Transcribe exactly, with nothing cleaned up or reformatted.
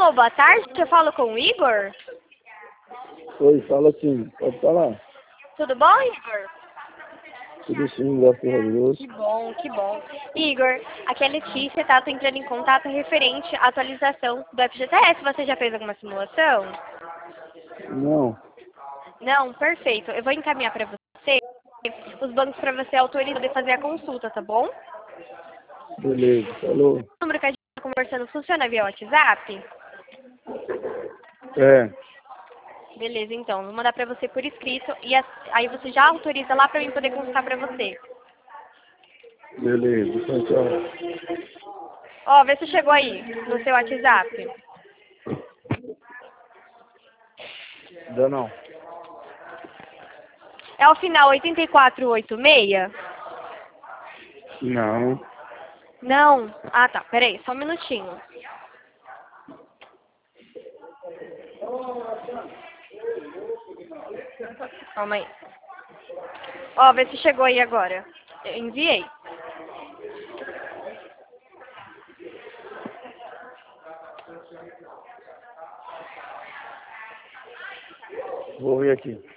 Alô, boa tarde. Eu falo com o Igor? Oi, fala sim. Pode falar. Tudo bom, Igor? Tudo sim, graças a Deus. Que bom, que bom. Igor, aqui é a Letícia, tá? Tô entrando em contato referente à atualização do F G T S. Você já fez alguma simulação? Não, Não? Perfeito. Eu vou encaminhar para você os bancos para você autorizar poder fazer a consulta, tá bom? beleza, falou. O número que a gente está conversando funciona via WhatsApp? É, Beleza, então. Vou mandar para você por escrito e as- aí você já autoriza lá para mim poder consultar para você. beleza, então tchau. Ó, vê se chegou aí no seu WhatsApp. Ainda não. É o final oito quatro oito seis? Não, Não. Ah, tá. Peraí, só um minutinho. Calma aí. Ó, vê se chegou aí agora. Eu enviei. vou ver aqui.